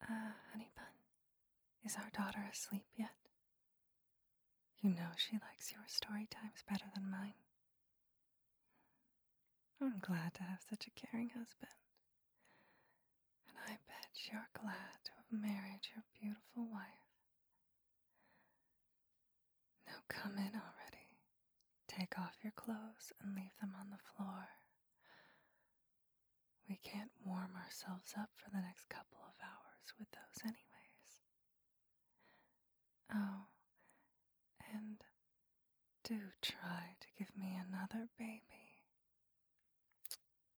Honey bun, is our daughter asleep yet? You know she likes your story times better than mine. I'm glad to have such a caring husband. And I bet you're glad to have married your beautiful wife. Now come in already. Take off your clothes and leave them on the floor. We can't warm ourselves up for the next couple of hours with those anyways. Oh, and do try to give me another baby.